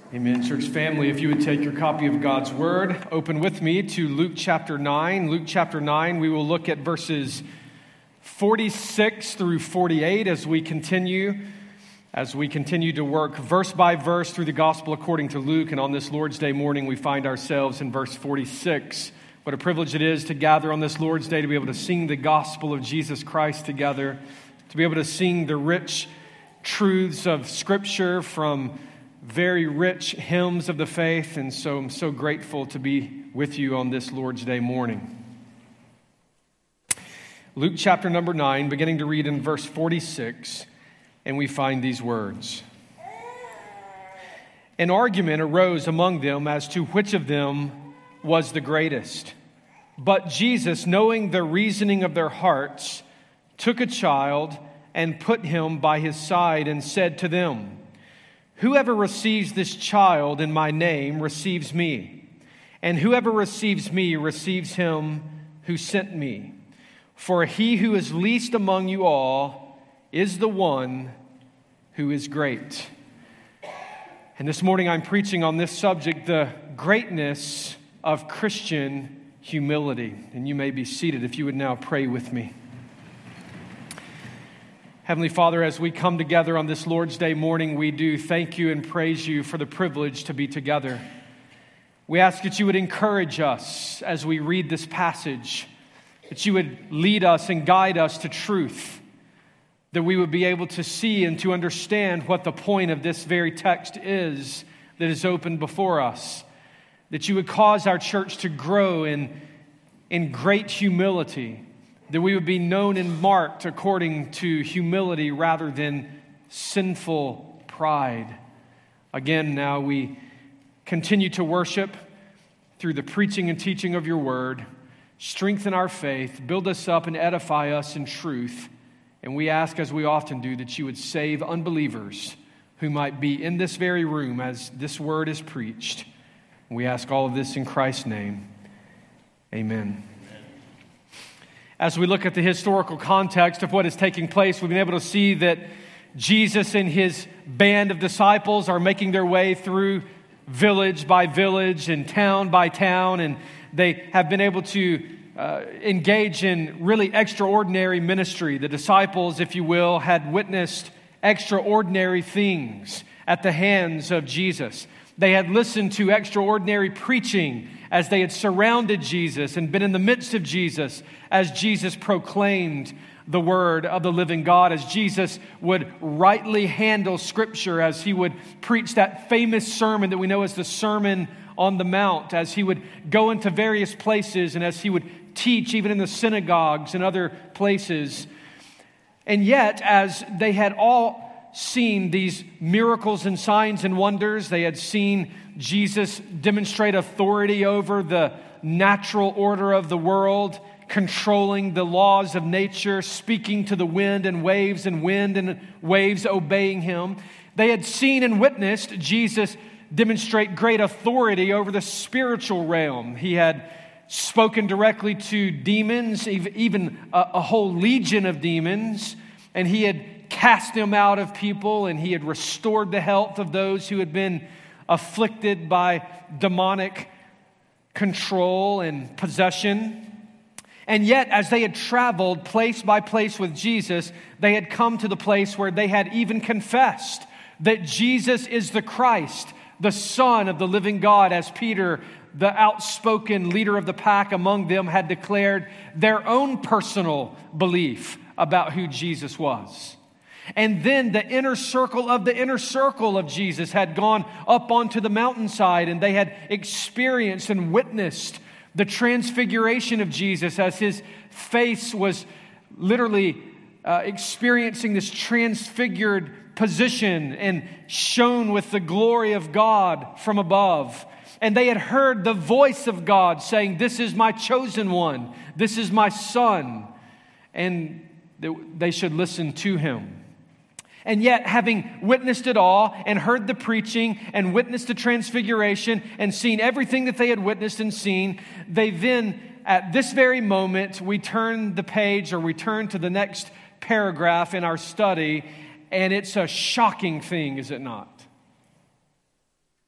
Amen. Church family, if you would take your copy of God's Word, open with me to Luke chapter 9. Luke chapter 9, we will look at verses 46 through 48 as we continue to work verse by verse through the gospel according to Luke. And on this Lord's Day morning, we find ourselves in verse 46. What a privilege it is to gather on this Lord's Day, to be able to sing the gospel of Jesus Christ together, to be able to sing the rich truths of Scripture from very rich hymns of the faith. And so I'm so grateful to be with you on this Lord's Day morning. Luke chapter number 9, beginning to read in verse 46, and we find these words. An argument arose among them as to which of them was the greatest. But Jesus, knowing the reasoning of their hearts, took a child and put him by his side and said to them, "Whoever receives this child in my name receives me, and whoever receives me receives him who sent me. For he who is least among you all is the one who is great." And this morning I'm preaching on this subject, the greatness of Christian humility. And you may be seated if you would now pray with me. Heavenly Father, as we come together on this Lord's Day morning, we do thank you and praise you for the privilege to be together. We ask that you would encourage us as we read this passage, that you would lead us and guide us to truth, that we would be able to see and to understand what the point of this very text is that is open before us, that you would cause our church to grow in great humility, that we would be known and marked according to humility rather than sinful pride. Again, now we continue to worship through the preaching and teaching of your word. Strengthen our faith, build us up and edify us in truth. And we ask, as we often do, that you would save unbelievers who might be in this very room as this word is preached. We ask all of this in Christ's name. Amen. As we look at the historical context of what is taking place, we've been able to see that Jesus and his band of disciples are making their way through village by village and town by town, and they have been able to engage in really extraordinary ministry. The disciples, if you will, had witnessed extraordinary things at the hands of Jesus. They had listened to extraordinary preaching as they had surrounded Jesus and been in the midst of Jesus as Jesus proclaimed the word of the living God, as Jesus would rightly handle Scripture, as he would preach that famous sermon that we know as the Sermon on the Mount, as he would go into various places and as he would teach even in the synagogues and other places. And yet, as they had all seen these miracles and signs and wonders, they had seen Jesus demonstrate authority over the natural order of the world, controlling the laws of nature, speaking to the wind and waves obeying him. They had seen and witnessed Jesus demonstrate great authority over the spiritual realm. He had spoken directly to demons, even a whole legion of demons, and he had cast them out of people, and he had restored the health of those who had been afflicted by demonic control and possession. And yet, as they had traveled place by place with Jesus, they had come to the place where they had even confessed that Jesus is the Christ, the Son of the living God, as Peter, the outspoken leader of the pack among them, had declared their own personal belief about who Jesus was. And then the inner circle of Jesus had gone up onto the mountainside, and they had experienced and witnessed the transfiguration of Jesus as his face was literally experiencing this transfigured position and shone with the glory of God from above. And they had heard the voice of God saying, "This is my chosen one. This is my son." And they should listen to him. And yet, having witnessed it all and heard the preaching and witnessed the transfiguration and seen everything that they had witnessed and seen, they then, at this very moment, we turn the page or we turn to the next paragraph in our study, and it's a shocking thing, is it not?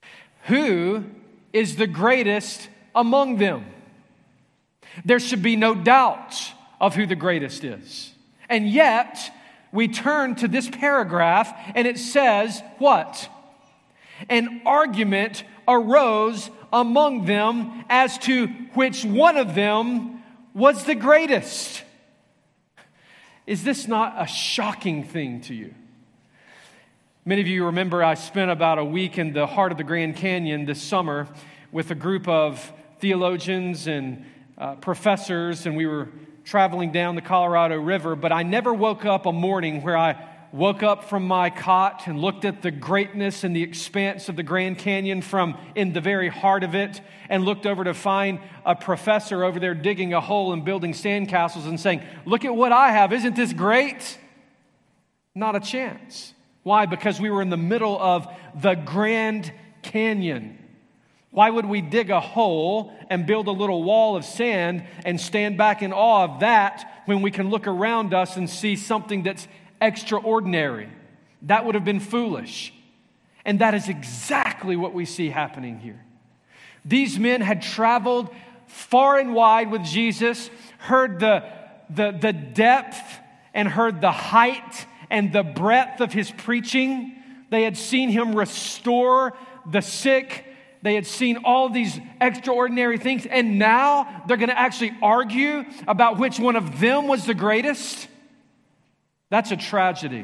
who is the greatest among them. There should be no doubt of who the greatest is. And yet, we turn to this paragraph and it says, what? An argument arose among them as to which one of them was the greatest. Is this not a shocking thing to you? Many of you remember I spent about a week in the heart of the Grand Canyon this summer with a group of theologians and professors, and we were traveling down the Colorado River, but I never woke up a morning where I woke up from my cot and looked at the greatness and the expanse of the Grand Canyon from in the very heart of it and looked over to find a professor over there digging a hole and building sandcastles and saying, "Look at what I have. Isn't this great?" Not a chance. Why? Because we were in the middle of the Grand Canyon. Why would we dig a hole and build a little wall of sand and stand back in awe of that when we can look around us and see something that's extraordinary? That would have been foolish. And that is exactly what we see happening here. These men had traveled far and wide with Jesus, heard the depth and heard the height and the breadth of his preaching. They had seen him restore the sick. They had seen all these extraordinary things. And now they're going to actually argue about which one of them was the greatest. That's a tragedy.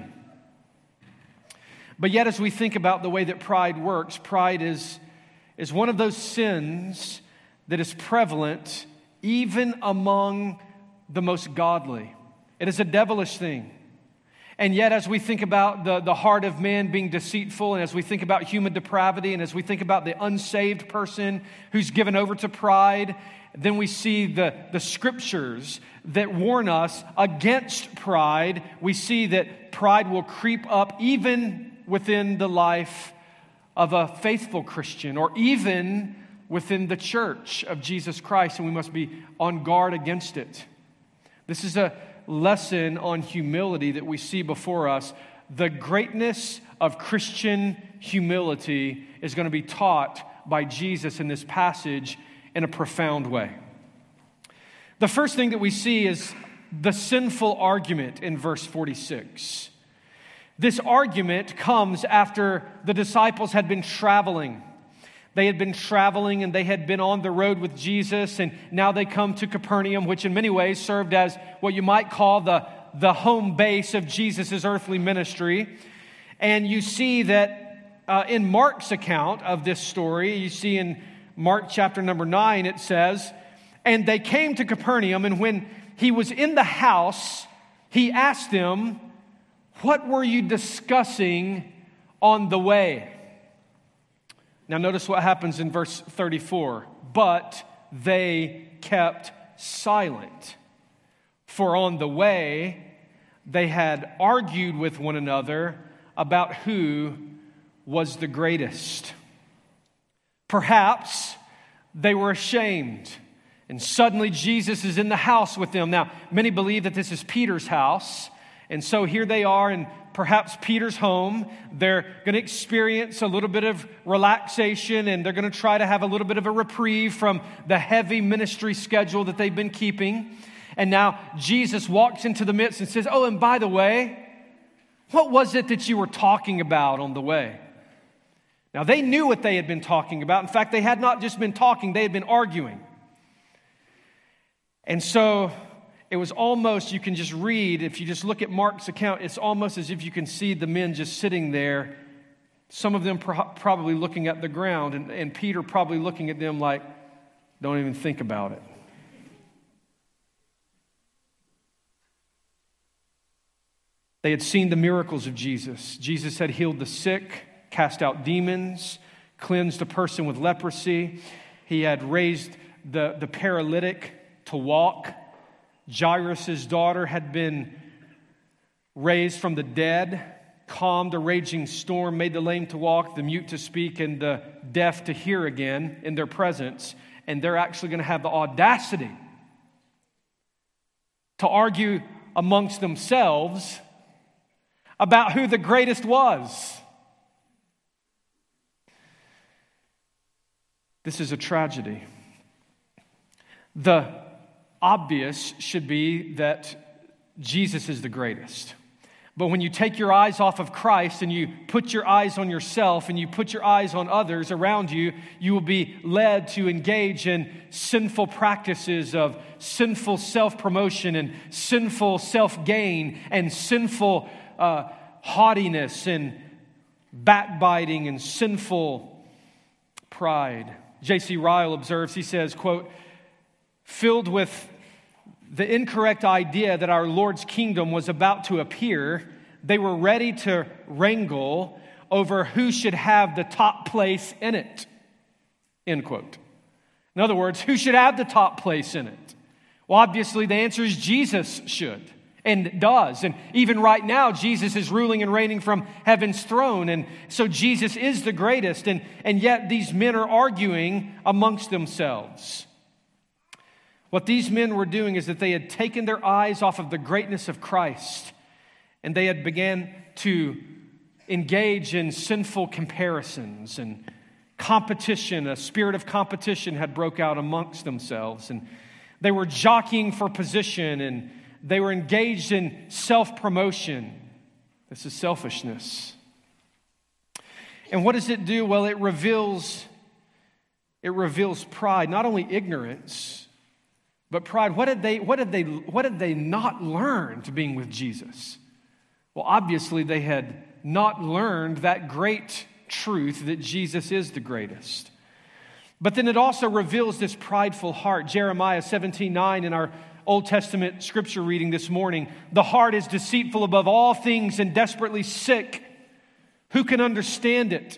But yet, as we think about the way that pride works, pride is one of those sins that is prevalent even among the most godly. It is a devilish thing. And yet, as we think about the heart of man being deceitful, and as we think about human depravity, and as we think about the unsaved person who's given over to pride, then we see the scriptures that warn us against pride. We see that pride will creep up even within the life of a faithful Christian, or even within the church of Jesus Christ, and we must be on guard against it. This is a lesson on humility that we see before us. The greatness of Christian humility is going to be taught by Jesus in this passage in a profound way. The first thing that we see is the sinful argument in verse 46. This argument comes after the disciples had been traveling. They had been traveling and they had been on the road with Jesus, and now they come to Capernaum, which in many ways served as what you might call the home base of Jesus' earthly ministry. And you see that in Mark's account of this story, you see in Mark chapter number 9, it says, "And they came to Capernaum, and when he was in the house, he asked them, 'What were you discussing on the way?'" Now notice what happens in verse 34. "But they kept silent, for on the way they had argued with one another about who was the greatest." Perhaps they were ashamed, and suddenly Jesus is in the house with them. Now, many believe that this is Peter's house, and so here they are in perhaps Peter's home. They're going to experience a little bit of relaxation, and they're going to try to have a little bit of a reprieve from the heavy ministry schedule that they've been keeping. And now Jesus walks into the midst and says, "Oh, and by the way, what was it that you were talking about on the way?" Now, they knew what they had been talking about. In fact, they had not just been talking, they had been arguing. And so it was almost, you can just read, if you just look at Mark's account, it's almost as if you can see the men just sitting there, some of them probably looking at the ground, and Peter probably looking at them like, "Don't even think about it." They had seen the miracles of Jesus. Jesus had healed the sick, cast out demons, cleansed a person with leprosy. He had raised the paralytic to walk. Jairus' daughter had been raised from the dead, calmed a raging storm, made the lame to walk, the mute to speak, and the deaf to hear again in their presence. And they're actually going to have the audacity to argue amongst themselves about who the greatest was. This is a tragedy. The obvious should be that Jesus is the greatest. But when you take your eyes off of Christ and you put your eyes on yourself and you put your eyes on others around you, you will be led to engage in sinful practices of sinful self-promotion and sinful self-gain and sinful haughtiness and backbiting and sinful pride. J.C. Ryle observes, he says, quote, filled with the incorrect idea that our Lord's kingdom was about to appear, they were ready to wrangle over who should have the top place in it. End quote. In other words, who should have the top place in it? Well, obviously the answer is Jesus should and does. And even right now, Jesus is ruling and reigning from heaven's throne. And so Jesus is the greatest. And yet these men are arguing amongst themselves. What these men were doing is that they had taken their eyes off of the greatness of Christ and they had began to engage in sinful comparisons and competition. A spirit of competition had broke out amongst themselves and they were jockeying for position and they were engaged in self-promotion. This is selfishness. And what does it do? Well, it reveals pride, not only ignorance, but pride. What did they not learn to being with Jesus? Well, obviously they had not learned that great truth that Jesus is the greatest. But then it also reveals this prideful heart. Jeremiah 17:9 in our Old Testament scripture reading this morning, the heart is deceitful above all things and desperately sick. Who can understand it?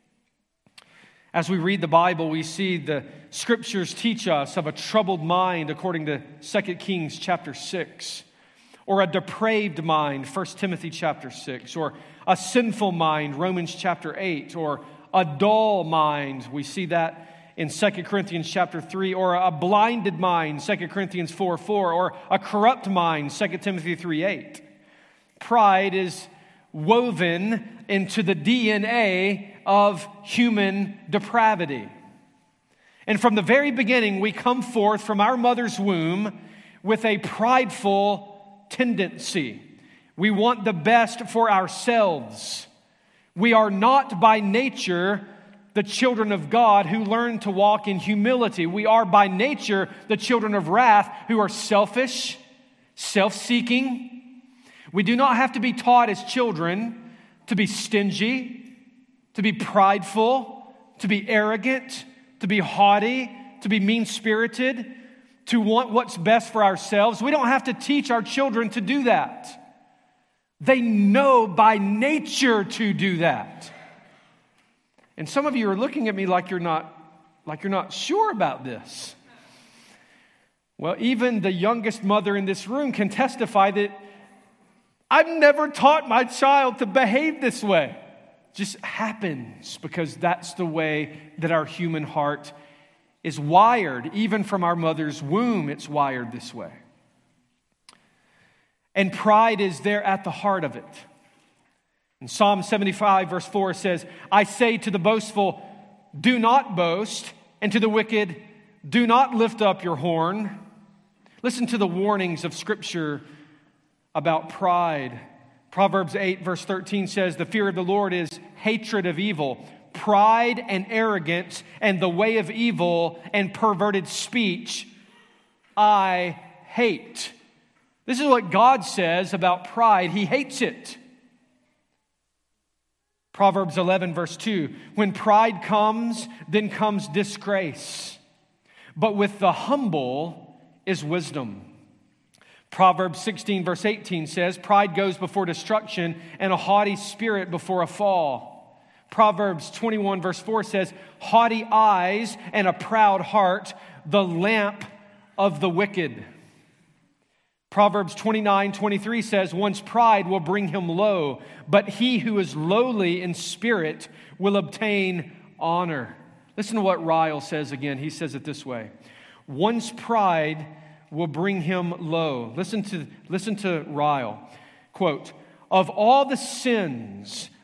As we read the Bible, we see the scriptures teach us of a troubled mind, according to 2 Kings chapter 6, or a depraved mind, 1 Timothy chapter 6, or a sinful mind, Romans chapter 8, or a dull mind, we see that in 2 Corinthians chapter 3, or a blinded mind, 2 Corinthians 4:4, or a corrupt mind, 2 Timothy 3:8. Pride is woven into the DNA of human depravity. And from the very beginning, we come forth from our mother's womb with a prideful tendency. We want the best for ourselves. We are not by nature the children of God who learn to walk in humility. We are by nature the children of wrath who are selfish, self-seeking. We do not have to be taught as children to be stingy, to be prideful, to be arrogant, to be haughty, to be mean-spirited, to want what's best for ourselves. We don't have to teach our children to do that. They know by nature to do that. And some of you are looking at me like you're not sure about this. Well, even the youngest mother in this room can testify that I've never taught my child to behave this way. It just happens because that's the way that our human heart is wired. Even from our mother's womb, it's wired this way. And pride is there at the heart of it. In Psalm 75, verse 4 says, I say to the boastful, do not boast, and to the wicked, do not lift up your horn. Listen to the warnings of Scripture about pride. Proverbs 8, verse 13 says, the fear of the Lord is hatred of evil, pride and arrogance, and the way of evil and perverted speech I hate. This is what God says about pride. He hates it. Proverbs 11, verse 2, when pride comes, then comes disgrace. But with the humble is wisdom. Proverbs 16, verse 18 says, pride goes before destruction and a haughty spirit before a fall. Proverbs 21, verse 4 says, haughty eyes and a proud heart, the lamp of the wicked. Proverbs 29, 23 says, one's pride will bring him low, but he who is lowly in spirit will obtain honor. Listen to what Ryle says again. He says it this way. One's pride will bring him low. Listen to Ryle. Quote, of all the sins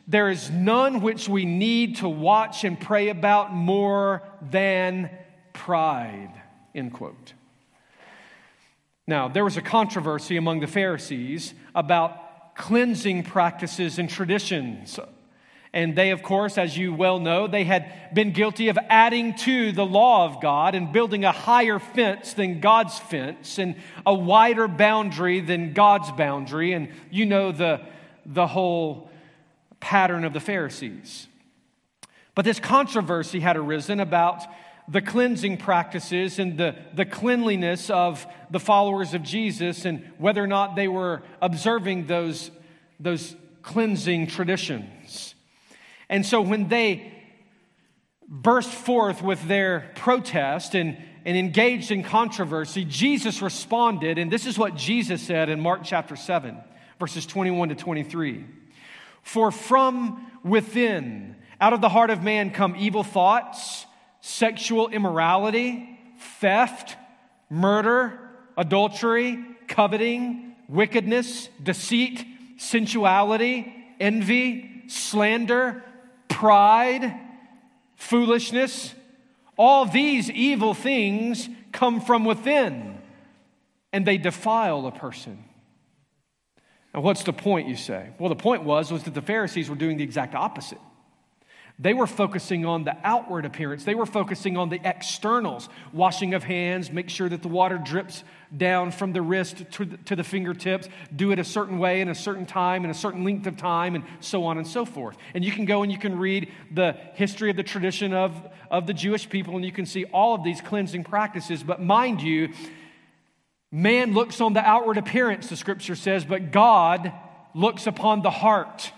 there is none which we need to watch and pray about more than pride, end quote. Now, there was a controversy among the Pharisees about cleansing practices and traditions. And they, of course, as you well know, they had been guilty of adding to the law of God and building a higher fence than God's fence and a wider boundary than God's boundary. And you know the whole pattern of the Pharisees. But this controversy had arisen about the cleansing practices and the cleanliness of the followers of Jesus and whether or not they were observing those cleansing traditions. And so when they burst forth with their protest and engaged in controversy, Jesus responded, and this is what Jesus said in Mark chapter 7, verses 21 to 23. For from within, out of the heart of man come evil thoughts, sexual immorality, theft, murder, adultery, coveting, wickedness, deceit, sensuality, envy, slander, pride, foolishness. All these evil things come from within, and they defile a person. Now, what's the point, you say? Well, the point was that the Pharisees were doing the exact opposite. They were focusing on the outward appearance. They were focusing on the externals. Washing of hands, make sure that the water drips down from the wrist to the fingertips. Do it a certain way in a certain time, in a certain length of time, and so on and so forth. And you can go and you can read the history of the tradition of the Jewish people, and you can see all of these cleansing practices. But mind you, man looks on the outward appearance, the Scripture says, but God looks upon the heart.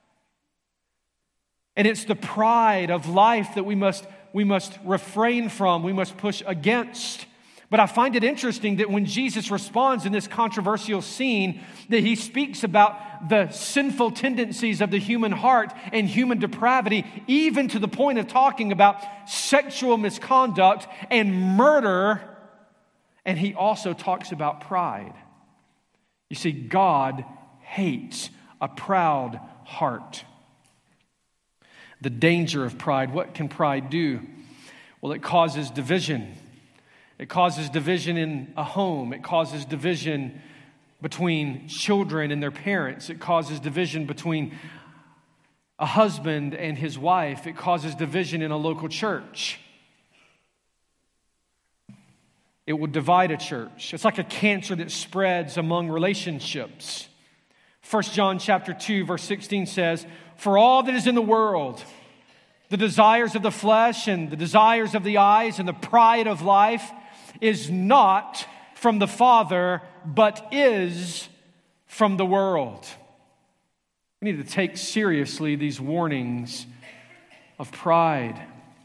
And it's the pride of life that we must refrain from, we must push against. But I find it interesting that when Jesus responds in this controversial scene, that he speaks about the sinful tendencies of the human heart and human depravity, even to the point of talking about sexual misconduct and murder. And he also talks about pride. You see, God hates a proud heart. The danger of pride. What can pride do? Well, it causes division. It causes division in a home. It causes division between children and their parents. It causes division between a husband and his wife. It causes division in a local church. It will divide a church. It's like a cancer that spreads among relationships. 1 John chapter 2, verse 16 says, for all that is in the world, the desires of the flesh and the desires of the eyes and the pride of life is not from the Father, but is from the world. We need to take seriously these warnings of pride.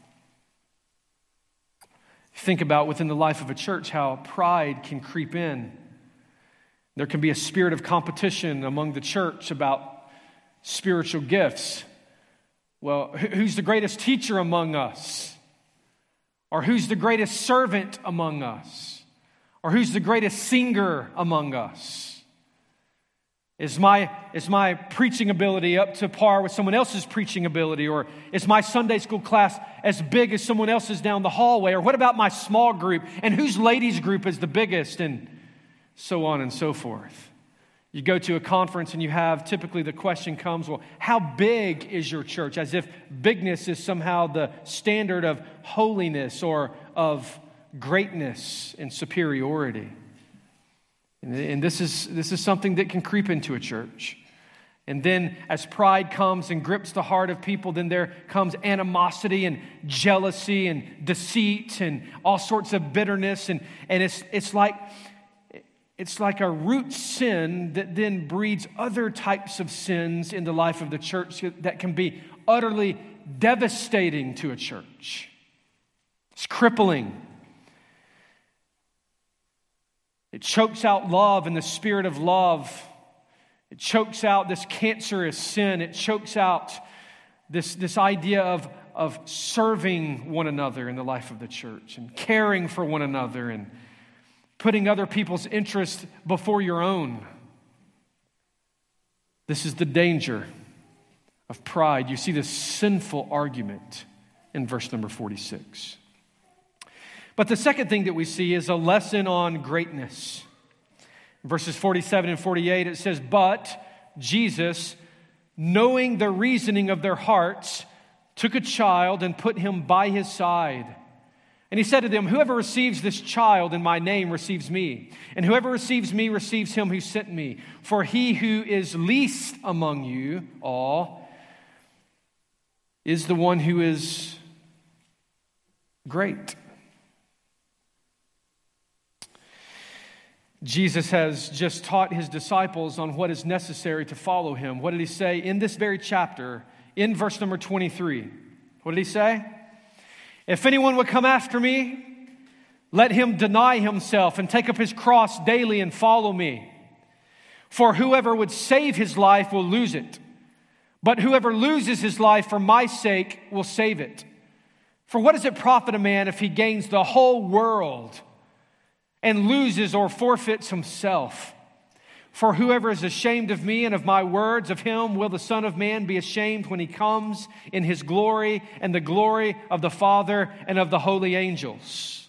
Think about within the life of a church how pride can creep in. There can be a spirit of competition among the church about spiritual gifts. Well, who's the greatest teacher among us? Or who's the greatest servant among us? Or who's the greatest singer among us? Is my preaching ability up to par with someone else's preaching ability? Or is my Sunday school class as big as someone else's down the hallway? Or what about my small group? And whose ladies group is the biggest? And so on and so forth. You go to a conference and you have, typically the question comes, well, how big is your church? As if bigness is somehow the standard of holiness or of greatness and superiority. And this is something that can creep into a church. And then as pride comes and grips the heart of people, then there comes animosity and jealousy and deceit and all sorts of bitterness. And it's like a root sin that then breeds other types of sins in the life of the church that can be utterly devastating to a church. It's crippling. It chokes out love and the spirit of love. It chokes out this cancerous sin. It chokes out this idea of serving one another in the life of the church and caring for one another and putting other people's interests before your own. This is the danger of pride, you see this sinful argument in verse number 46. But the second thing that we see is a lesson on greatness. In verses 47 and 48, it says, "But Jesus, knowing the reasoning of their hearts, took a child and put him by his side. And he said to them, 'Whoever receives this child in my name receives me. And whoever receives me receives him who sent me. For he who is least among you all is the one who is great.'" Jesus has just taught his disciples on what is necessary to follow him. What did he say in this very chapter, in verse number 23? What did he say? "If anyone would come after me, let him deny himself and take up his cross daily and follow me. For whoever would save his life will lose it. But whoever loses his life for my sake will save it. For what does it profit a man if he gains the whole world and loses or forfeits himself? For whoever is ashamed of me and of my words, of him will the Son of Man be ashamed when he comes in his glory and the glory of the Father and of the holy angels."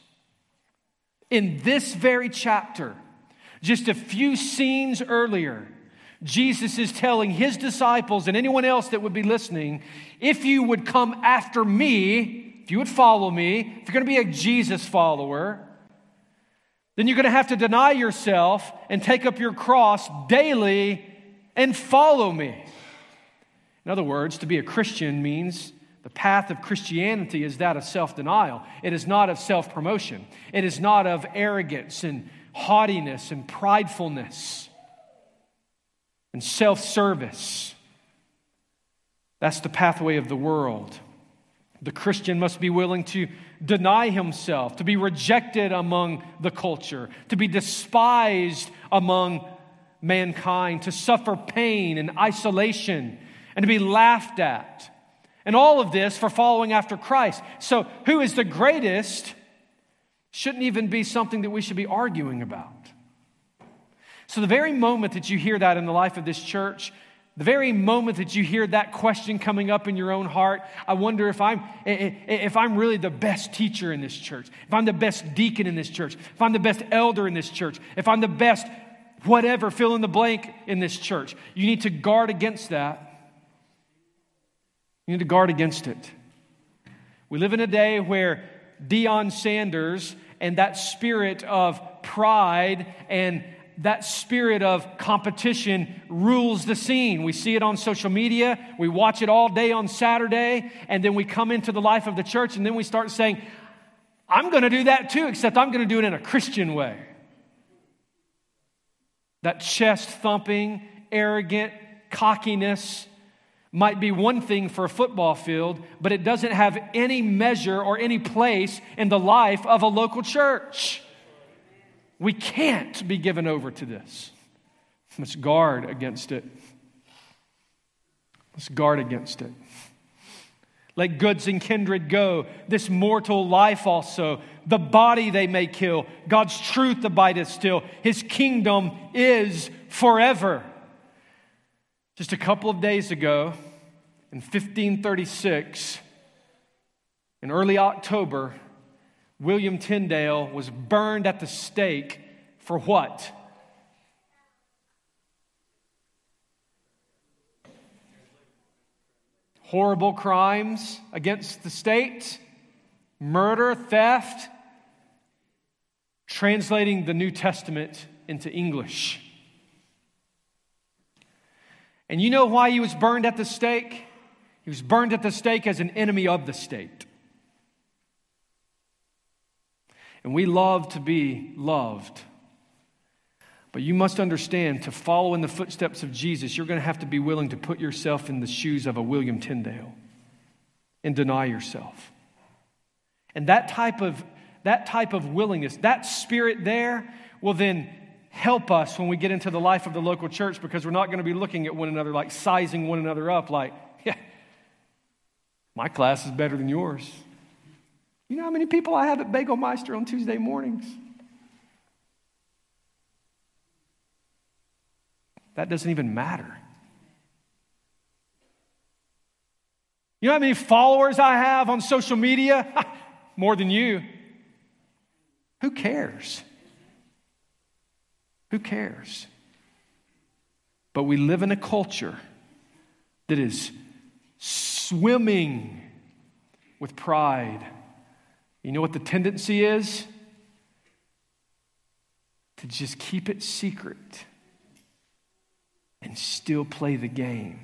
In this very chapter, just a few scenes earlier, Jesus is telling his disciples and anyone else that would be listening, if you would come after me, if you would follow me, if you're going to be a Jesus follower, then you're going to have to deny yourself and take up your cross daily and follow me. In other words, to be a Christian means the path of Christianity is that of self-denial. It is not of self-promotion. It is not of arrogance and haughtiness and pridefulness and self-service. That's the pathway of the world. The Christian must be willing to deny himself, to be rejected among the culture, to be despised among mankind, to suffer pain and isolation, and to be laughed at. And all of this for following after Christ. So who is the greatest shouldn't even be something that we should be arguing about. So the very moment that you hear that in the life of this church, the very moment that you hear that question coming up in your own heart, I wonder if I'm really the best teacher in this church, if I'm the best deacon in this church, if I'm the best elder in this church, if I'm the best whatever, fill in the blank in this church. You need to guard against that. You need to guard against it. We live in a day where Deion Sanders and that spirit of pride and that spirit of competition rules the scene. We see it on social media. We watch it all day on Saturday. And then we come into the life of the church and then we start saying, I'm going to do that too, except I'm going to do it in a Christian way. That chest thumping, arrogant cockiness might be one thing for a football field, but it doesn't have any measure or any place in the life of a local church. We can't be given over to this. Let's guard against it. Let's guard against it. Let goods and kindred go, this mortal life also. The body they may kill, God's truth abideth still. His kingdom is forever. Just a couple of days ago, in 1536, in early October, William Tyndale was burned at the stake for what? Horrible crimes against the state, murder, theft, translating the New Testament into English. And you know why he was burned at the stake? He was burned at the stake as an enemy of the state. And we love to be loved. But you must understand, to follow in the footsteps of Jesus, you're going to have to be willing to put yourself in the shoes of a William Tyndale and deny yourself. And that type of willingness, that spirit there will then help us when we get into the life of the local church, because we're not going to be looking at one another like sizing one another up like, yeah, my class is better than yours. You know how many people I have at Bagel Meister on Tuesday mornings? That doesn't even matter. You know how many followers I have on social media? More than you. Who cares? Who cares? But we live in a culture that is swimming with pride. You know what the tendency is? To just keep it secret and still play the game.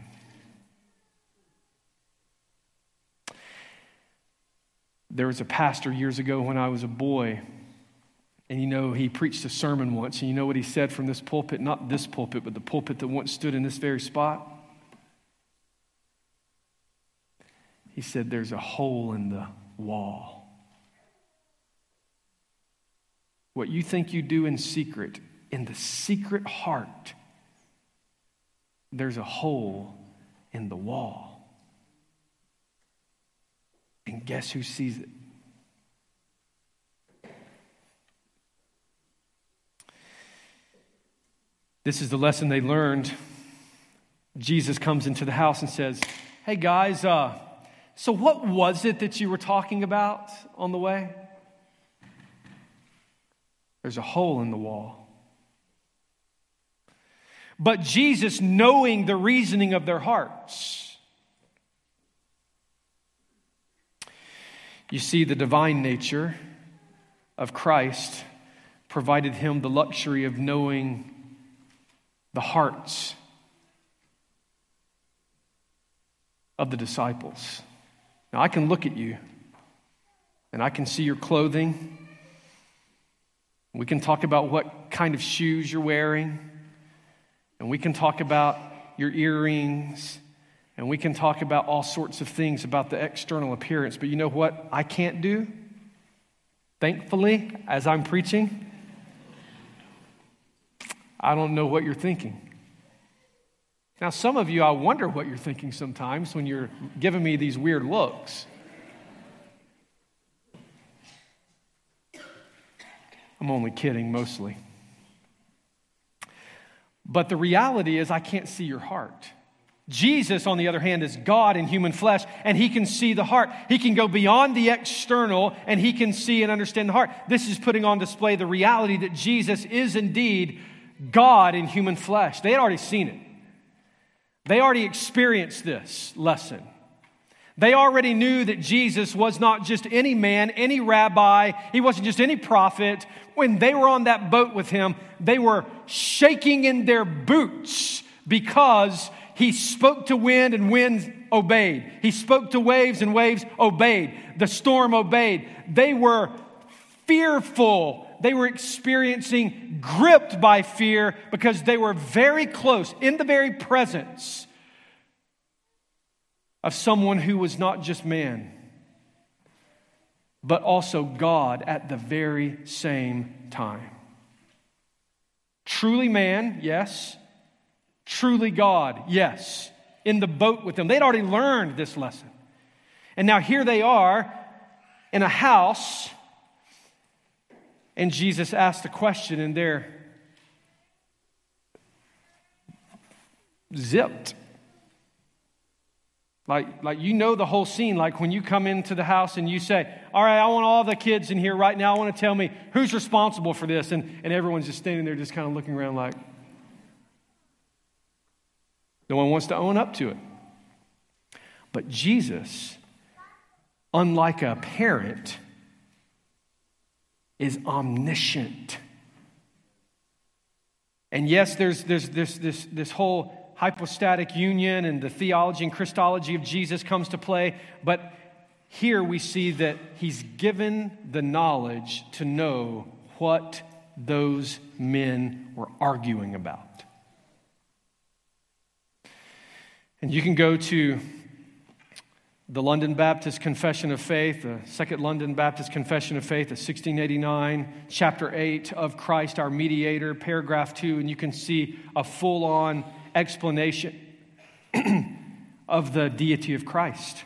There was a pastor years ago when I was a boy, and he preached a sermon once, and you know what he said from this pulpit? Not this pulpit, but the pulpit that once stood in this very spot. He said, there's a hole in the wall. What you think you do in secret, in the secret heart, there's a hole in the wall. And guess who sees it? This is the lesson they learned. Jesus comes into the house and says, hey guys, so what was it that you were talking about on the way? There's a hole in the wall. But Jesus, knowing the reasoning of their hearts, you see, the divine nature of Christ provided him the luxury of knowing the hearts of the disciples. Now, I can look at you, and I can see your clothing. We can talk about what kind of shoes you're wearing, and we can talk about your earrings, and we can talk about all sorts of things about the external appearance. But you know what I can't do? Thankfully, as I'm preaching, I don't know what you're thinking. Now, some of you, I wonder what you're thinking sometimes when you're giving me these weird looks. I'm only kidding, mostly. But the reality is I can't see your heart. Jesus, on the other hand, is God in human flesh, and he can see the heart. He can go beyond the external, and he can see and understand the heart. This is putting on display the reality that Jesus is indeed God in human flesh. They had already seen it. They already experienced this lesson. They already knew that Jesus was not just any man, any rabbi. He wasn't just any prophet. When they were on that boat with him, they were shaking in their boots because he spoke to wind and wind obeyed. He spoke to waves and waves obeyed. The storm obeyed. They were fearful. They were experiencing, gripped by fear because they were very close, in the very presence of someone who was not just man, but also God at the very same time. Truly man, yes. Truly God, yes. In the boat with them. They'd already learned this lesson. And now here they are in a house, and Jesus asked a question, and they're zipped. Like you know the whole scene. Like when you come into the house and you say, all right, I want all the kids in here right now. I want to tell me who's responsible for this. And everyone's just standing there just kind of looking around like, no one wants to own up to it. But Jesus, unlike a parent, is omniscient. And yes, there's this whole hypostatic union and the theology and Christology of Jesus comes to play. But here we see that he's given the knowledge to know what those men were arguing about. And you can go to the London Baptist Confession of Faith, the Second London Baptist Confession of Faith, the 1689, chapter 8 of Christ, our mediator, paragraph 2, and you can see a full-on explanation of the deity of Christ.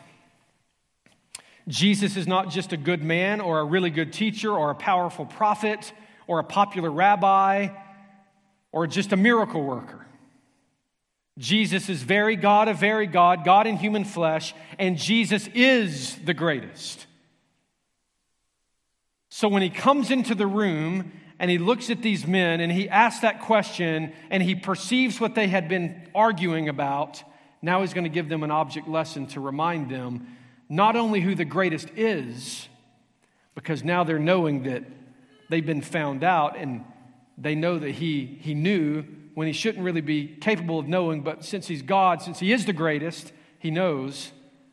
Jesus is not just a good man or a really good teacher or a powerful prophet or a popular rabbi or just a miracle worker. Jesus is very God of very God, God in human flesh, and Jesus is the greatest. So when he comes into the room and he looks at these men and he asks that question and he perceives what they had been arguing about, now he's going to give them an object lesson to remind them not only who the greatest is, because now they're knowing that they've been found out and they know that he knew when he shouldn't really be capable of knowing, but since he's God, since he is the greatest, he knows.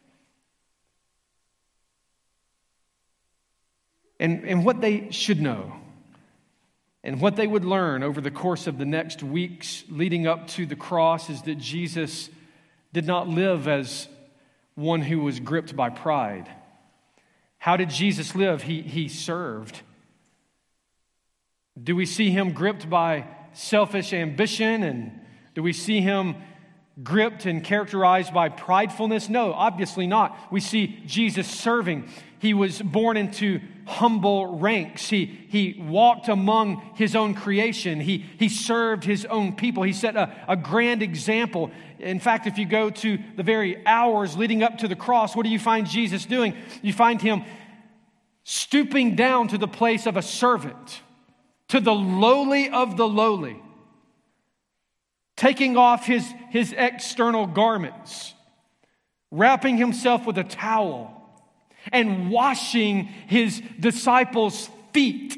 And what they should know and what they would learn over the course of the next weeks leading up to the cross is that Jesus did not live as one who was gripped by pride. How did Jesus live? He served. Do we see him gripped by selfish ambition? And do we see him gripped and characterized by pridefulness? No, obviously not. We see Jesus serving. He was born into humble ranks. He walked among his own creation. He served his own people. He set a grand example. In fact, if you go to the very hours leading up to the cross, what do you find Jesus doing? You find him stooping down to the place of a servant, to the lowly of the lowly, taking off his external garments, wrapping himself with a towel, and washing his disciples' feet.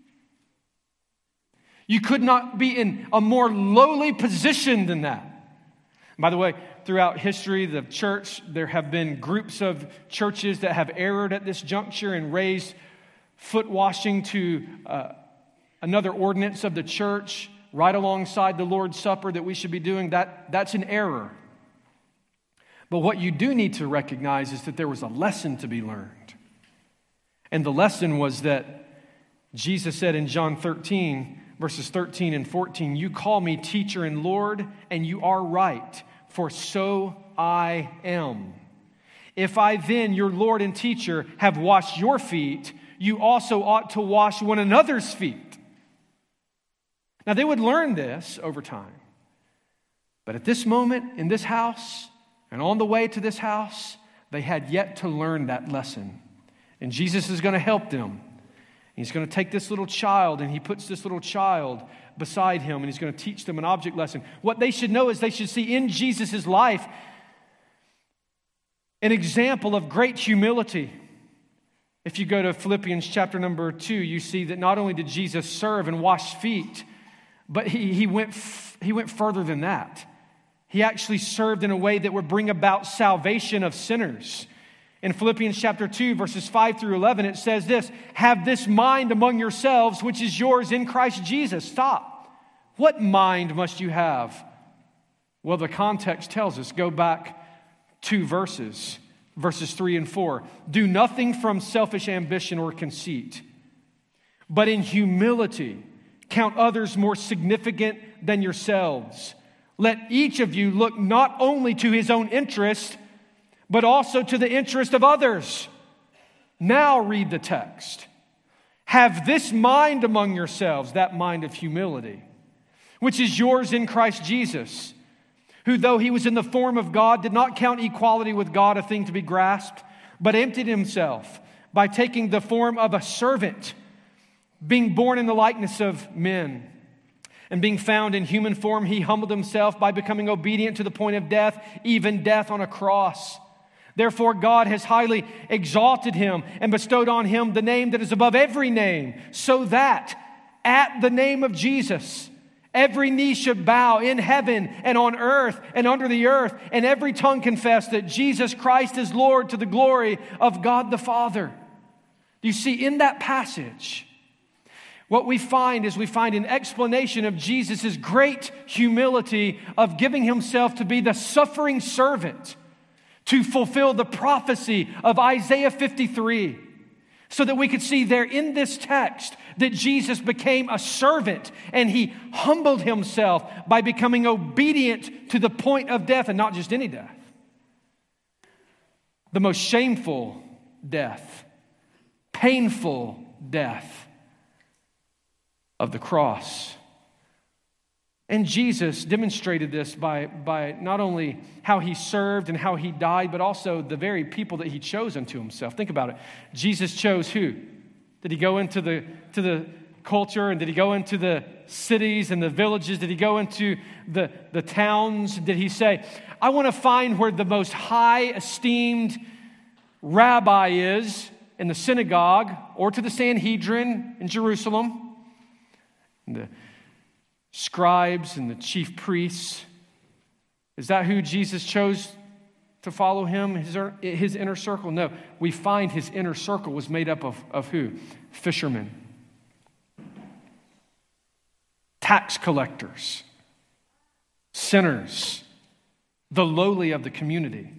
You could not be in a more lowly position than that. By the way, throughout history, the church, there have been groups of churches that have erred at this juncture and raised foot washing to another ordinance of the church right alongside the Lord's Supper that we should be doing. That's an error. But what you do need to recognize is that there was a lesson to be learned. And the lesson was that Jesus said in John 13, verses 13 and 14, "You call me teacher and Lord, and you are right, for so I am. If I then, your Lord and teacher, have washed your feet, you also ought to wash one another's feet." Now, they would learn this over time. But at this moment, in this house, and on the way to this house, they had yet to learn that lesson. And Jesus is going to help them. He's going to take this little child, and he puts this little child beside him, and he's going to teach them an object lesson. What they should know is they should see in Jesus' life an example of great humility. If you go to Philippians chapter number 2, you see that not only did Jesus serve and wash feet, but he went further than that. He actually served in a way that would bring about salvation of sinners. In Philippians chapter 2, verses 5 through 11, it says this: "Have this mind among yourselves, which is yours in Christ Jesus." Stop. What mind must you have? Well, the context tells us. Go back 2 verses 3 and 4. "Do nothing from selfish ambition or conceit, but in humility count others more significant than yourselves. Let each of you look not only to his own interest, but also to the interest of others." Now read the text. "Have this mind among yourselves," that mind of humility, "which is yours in Christ Jesus, who though he was in the form of God, did not count equality with God a thing to be grasped, but emptied himself by taking the form of a servant, being born in the likeness of men. And being found in human form, he humbled himself by becoming obedient to the point of death, even death on a cross. Therefore God has highly exalted him and bestowed on him the name that is above every name, so that at the name of Jesus every knee should bow in heaven and on earth and under the earth, and every tongue confess that Jesus Christ is Lord, to the glory of God the Father." You see, in that passage, what we find is an explanation of Jesus' great humility of giving himself to be the suffering servant to fulfill the prophecy of Isaiah 53. So that we could see there in this text that Jesus became a servant and he humbled himself by becoming obedient to the point of death, and not just any death. The most shameful death, painful death of the cross. And Jesus demonstrated this by not only how he served and how he died, but also the very people that he chose unto himself. Think about it. Jesus chose who? Did he go into the culture, and did he go into the cities and the villages? Did he go into the towns? Did he say, I want to find where the most high esteemed rabbi is in the synagogue, or to the Sanhedrin in Jerusalem, and the scribes and the chief priests? Is that who Jesus chose to follow him, his inner circle? No, we find his inner circle was made up of who? Fishermen, tax collectors, sinners, the lowly of the community.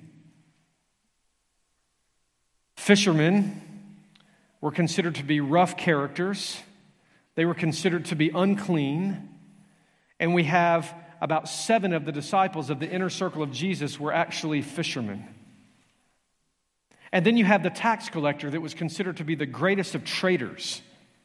Fishermen were considered to be rough characters. They were considered to be unclean. And we have about 7 of the disciples of the inner circle of Jesus were actually fishermen. And then you have the tax collector that was considered to be the greatest of traitors.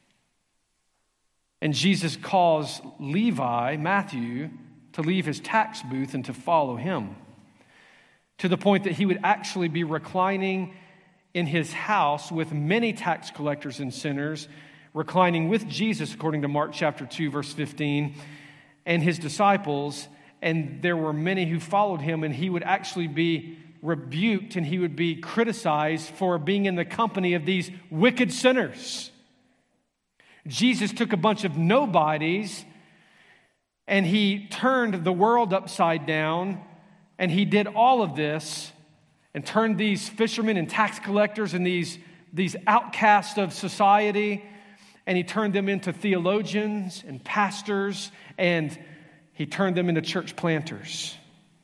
And Jesus calls Levi, Matthew, to leave his tax booth and to follow him, to the point that he would actually be reclining in his house with many tax collectors and sinners, reclining with Jesus, according to Mark chapter 2, verse 15, and his disciples. And there were many who followed him, and he would actually be rebuked and he would be criticized for being in the company of these wicked sinners. Jesus took a bunch of nobodies and he turned the world upside down, and he did all of this and turned these fishermen and tax collectors and these outcasts of society, and he turned them into theologians and pastors, and he turned them into church planters.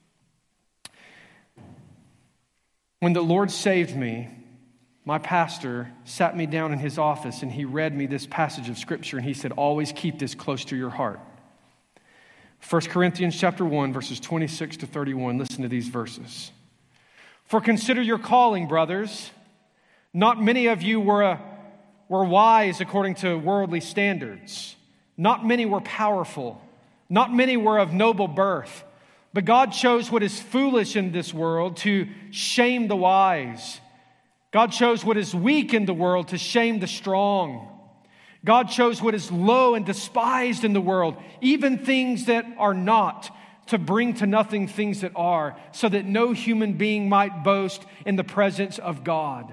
When the Lord saved me, my pastor sat me down in his office and he read me this passage of Scripture, and he said, always keep this close to your heart. 1 Corinthians chapter 1, verses 26 to 31. Listen to these verses. For consider your calling, brothers. Not many of you were wise according to worldly standards. Not many were powerful. Not many were of noble birth. But God chose what is foolish in this world to shame the wise. God chose what is weak in the world to shame the strong. God chose what is low and despised in the world, even things that are not, to bring to nothing things that are, so that no human being might boast in the presence of God.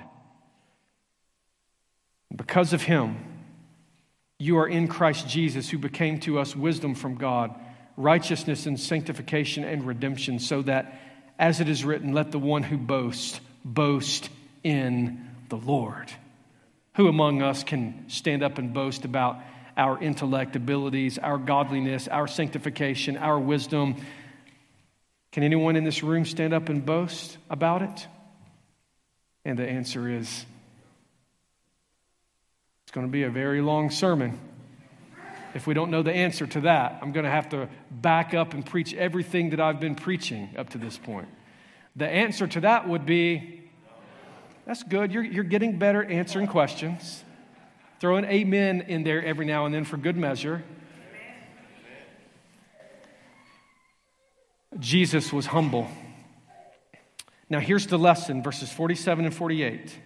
Because of him, you are in Christ Jesus, who became to us wisdom from God, righteousness and sanctification and redemption, so that, as it is written, let the one who boasts, boast in the Lord. Who among us can stand up and boast about our intellect abilities, our godliness, our sanctification, our wisdom? Can anyone in this room stand up and boast about it? And the answer is, it's going to be a very long sermon. If we don't know the answer to that, I'm going to have to back up and preach everything that I've been preaching up to this point. The answer to that would be, that's good. You're getting better at answering questions. Throw an amen in there every now and then for good measure. Jesus was humble. Now here's the lesson, verses 47 and 48.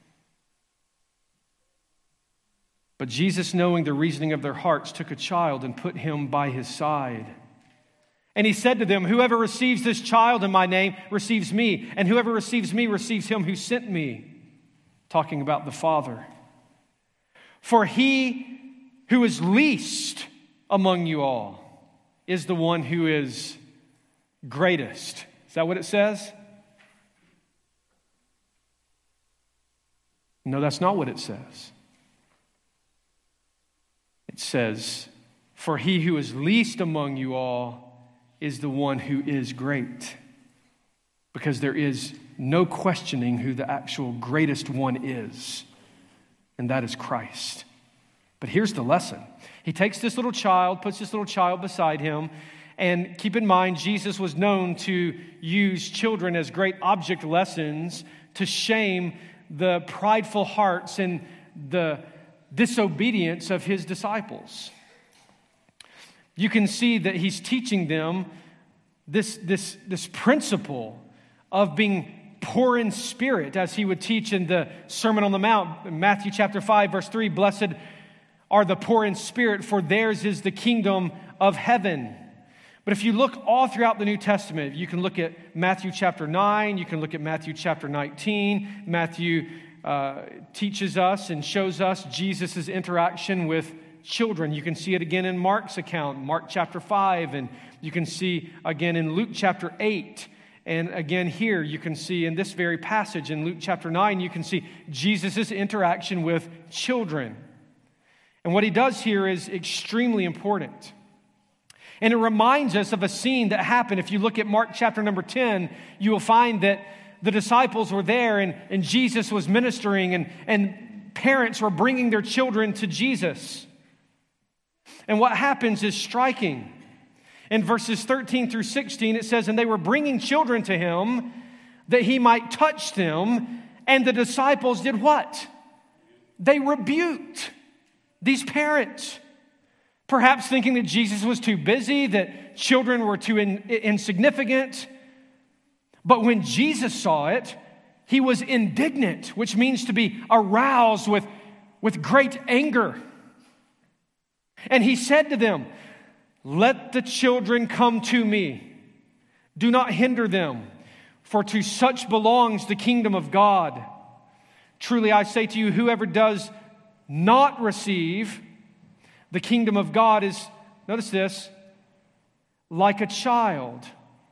But Jesus, knowing the reasoning of their hearts, took a child and put him by his side. And he said to them, whoever receives this child in my name receives me, and whoever receives me receives him who sent me. Talking about the Father. For he who is least among you all is the one who is greatest. Is that what it says? No, that's not what it says. It says, for he who is least among you all is the one who is great. Because there is no questioning who the actual greatest one is, and that is Christ. But here's the lesson. He takes this little child, puts this little child beside him, and keep in mind, Jesus was known to use children as great object lessons to shame the prideful hearts and the disobedience of his disciples. you can see that he's teaching them this principle of being poor in spirit, as he would teach in the Sermon on the Mount, in Matthew chapter 5, verse 3, "Blessed are the poor in spirit, for theirs is the kingdom of heaven." But if you look all throughout the New Testament, you can look at Matthew chapter 9, you can look at Matthew chapter 19. Matthew teaches us and shows us Jesus' interaction with children. You can see it again in Mark's account, Mark chapter 5, and you can see again in Luke chapter 8. And again here, you can see in this very passage in Luke chapter 9, you can see Jesus' interaction with children. And what he does here is extremely important. And it reminds us of a scene that happened. If you look at Mark chapter number 10, you will find that the disciples were there and Jesus was ministering and parents were bringing their children to Jesus. And what happens is striking. In verses 13 through 16, it says, "And they were bringing children to him that he might touch them. And the disciples did what? They rebuked these parents. Perhaps thinking that Jesus was too busy, that children were too insignificant. But when Jesus saw it, he was indignant, which means to be aroused with great anger. And he said to them, 'Let the children come to me. Do not hinder them, for to such belongs the kingdom of God. Truly I say to you, whoever does not receive the kingdom of God is,'" notice this, "like a child."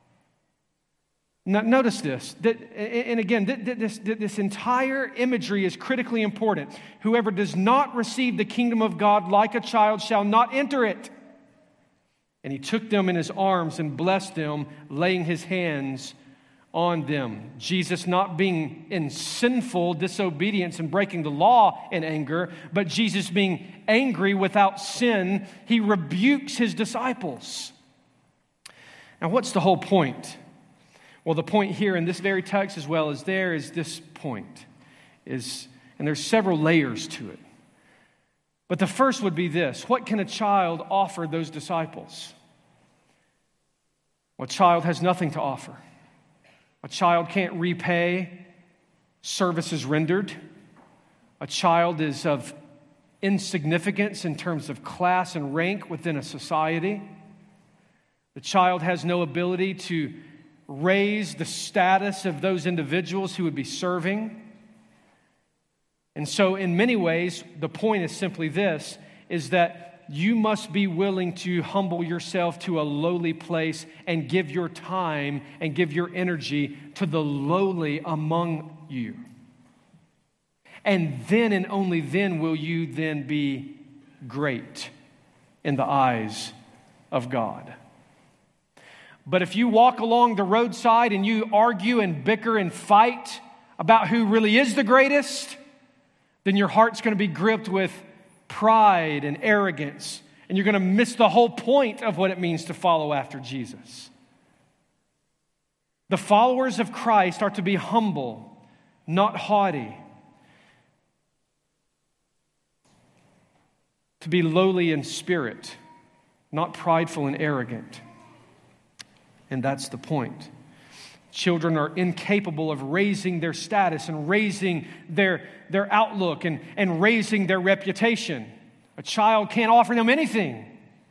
Now, notice this, and again, this entire imagery is critically important. "Whoever does not receive the kingdom of God like a child shall not enter it. And he took them in his arms and blessed them, laying his hands on them." Jesus not being in sinful disobedience and breaking the law in anger, but Jesus being angry without sin, he rebukes his disciples. Now, what's the whole point? Well, the point here in this very text as well as there is this point, and there's several layers to it. But the first would be this: what can a child offer those disciples? Well, a child has nothing to offer. A child can't repay services rendered. A child is of insignificance in terms of class and rank within a society. The child has no ability to raise the status of those individuals who would be serving. And so in many ways, the point is simply this, is that you must be willing to humble yourself to a lowly place and give your time and give your energy to the lowly among you. And then and only then will you then be great in the eyes of God. But if you walk along the roadside and you argue and bicker and fight about who really is the greatest, then your heart's going to be gripped with pride and arrogance, and you're going to miss the whole point of what it means to follow after Jesus. The followers of Christ are to be humble, not haughty, to be lowly in spirit, not prideful and arrogant. And that's the point. Children are incapable of raising their status and raising their outlook and raising their reputation. A child can't offer them anything.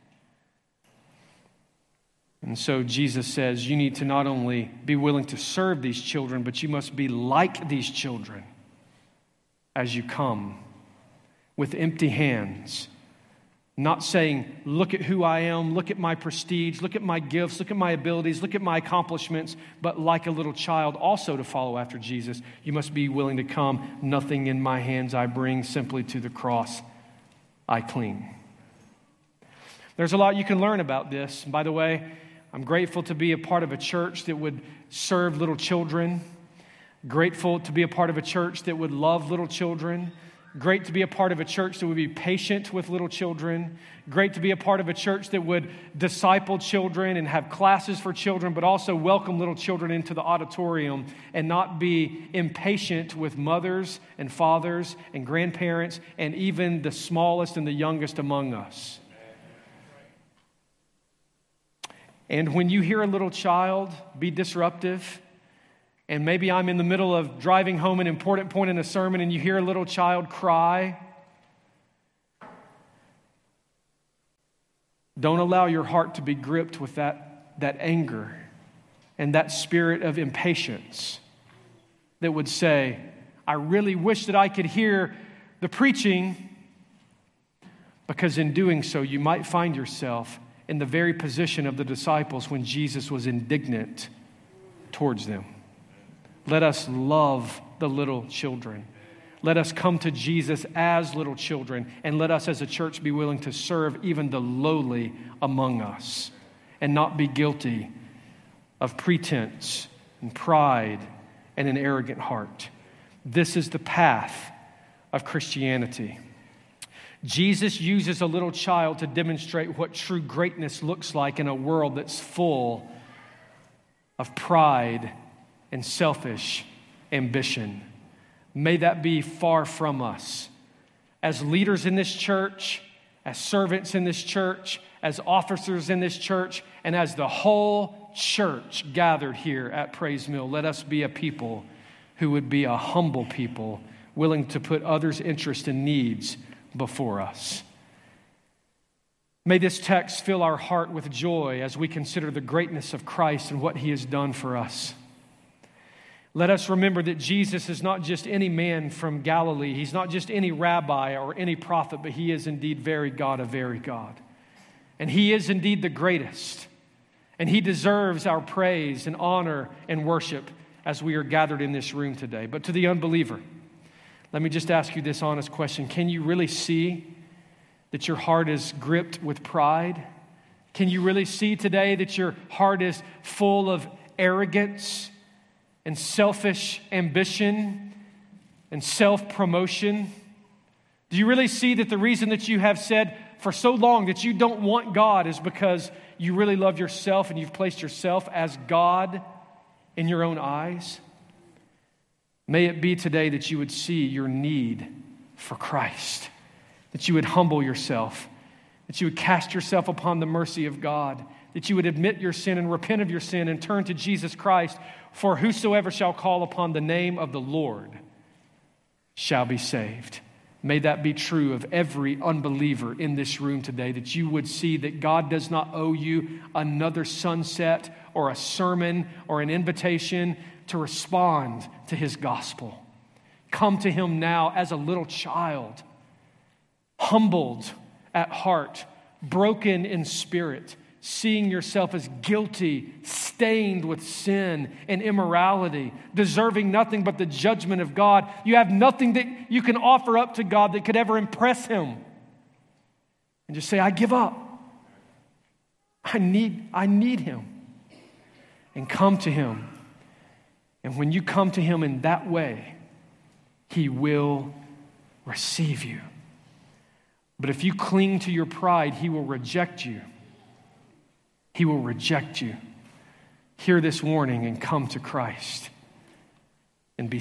And so Jesus says you need to not only be willing to serve these children, but you must be like these children as you come with empty hands. Not saying, look at who I am, look at my prestige, look at my gifts, look at my abilities, look at my accomplishments, but like a little child also to follow after Jesus, you must be willing to come, nothing in my hands I bring, simply to the cross I cling. There's a lot you can learn about this. And by the way, I'm grateful to be a part of a church that would serve little children, grateful to be a part of a church that would love little children, great to be a part of a church that would be patient with little children. Great to be a part of a church that would disciple children and have classes for children, but also welcome little children into the auditorium and not be impatient with mothers and fathers and grandparents and even the smallest and the youngest among us. And when you hear a little child be disruptive, and maybe I'm in the middle of driving home an important point in a sermon and you hear a little child cry, don't allow your heart to be gripped with that anger and that spirit of impatience that would say, I really wish that I could hear the preaching, because in doing so, you might find yourself in the very position of the disciples when Jesus was indignant towards them. Let us love the little children. Let us come to Jesus as little children, and let us as a church be willing to serve even the lowly among us and not be guilty of pretense and pride and an arrogant heart. This is the path of Christianity. Jesus uses a little child to demonstrate what true greatness looks like in a world that's full of pride and selfish ambition. May that be far from us. As leaders in this church, as servants in this church, as officers in this church, and as the whole church gathered here at Praise Mill, let us be a people who would be a humble people, willing to put others' interests and needs before us. May this text fill our heart with joy as we consider the greatness of Christ and what He has done for us. Let us remember that Jesus is not just any man from Galilee. He's not just any rabbi or any prophet, but He is indeed very God of very God. And He is indeed the greatest. And He deserves our praise and honor and worship as we are gathered in this room today. But to the unbeliever, let me just ask you this honest question. Can you really see that your heart is gripped with pride? Can you really see today that your heart is full of arrogance and selfish ambition and self-promotion? Do you really see that the reason that you have said for so long that you don't want God is because you really love yourself and you've placed yourself as God in your own eyes? May it be today that you would see your need for Christ, that you would humble yourself, that you would cast yourself upon the mercy of God, that you would admit your sin and repent of your sin and turn to Jesus Christ. For whosoever shall call upon the name of the Lord shall be saved. May that be true of every unbeliever in this room today, that you would see that God does not owe you another sunset or a sermon or an invitation to respond to His gospel. Come to Him now as a little child, humbled at heart, broken in spirit, seeing yourself as guilty, stained with sin and immorality, deserving nothing but the judgment of God. You have nothing that you can offer up to God that could ever impress Him. And just say, I give up. I need Him. And come to Him. And when you come to Him in that way, He will receive you. But if you cling to your pride, He will reject you. He will reject you. Hear this warning and come to Christ.